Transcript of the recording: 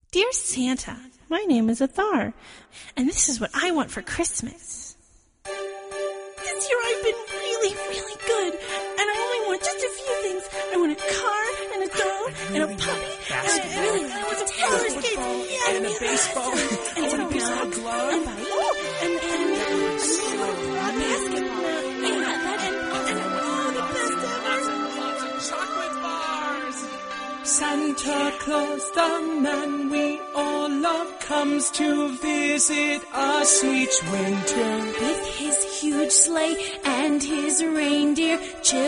Dear Santa, my name is Athar, and this is what I want for Christmas. This year I've been really, really good, and I only want just a few things. I want a car, and a doll, and a puppy, and I want some roller skates, and a baseball, and a baseball glove, and a basketball, and all the best ever. lots of chocolate bars. Santa Claus, the man we all love, comes to visit us each winter. With his huge sleigh and his reindeer,